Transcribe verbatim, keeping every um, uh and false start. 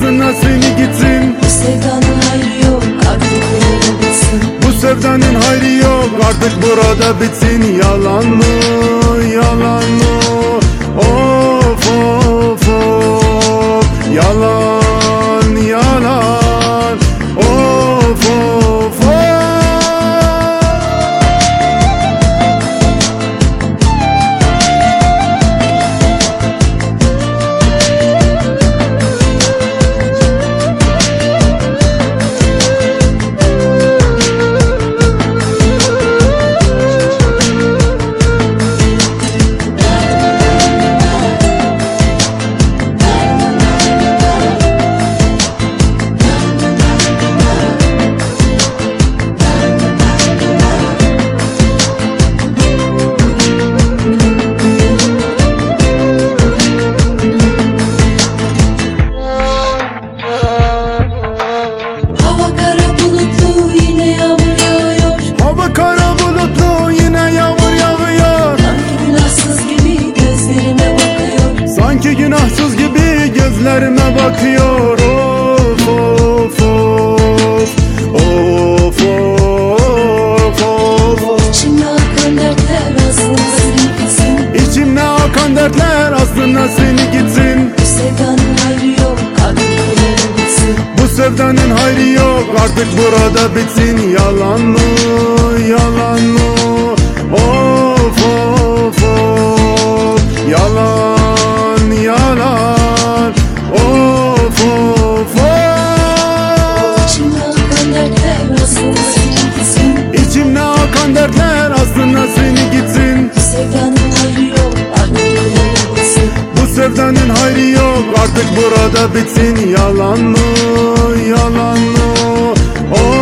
aslında seni gitsin. Bu sevdanın hayrı yok, artık burada bitsin. Bu sevdanın hayrı yok, artık burada bitsin. Yalan mı, yalan mı? Of of of. Yalan, yalan. Of of of. Sanki günahsız gibi gözlerime bakıyor. Of of of. Of of of. İçimde akan dertler aslında seni gitsin. İçimde akan dertler aslında seni gitsin. Bu sevdanın hayrı yok, artık burada bitsin. Bu sevdanın hayrı yok, artık burada bitsin. Yalan mı, yalan mı? Of of of. Yalan, yalan. Of of of. İçimde akan dertler aslında seni gitsin. İçimde akan dertler aslında seni gitsin. Bu sevdanın hayrı yok, artık burada bitsin. Bu sevdanın hayrı yok, artık burada bitsin. Yalan mı, yalan mı? Oh.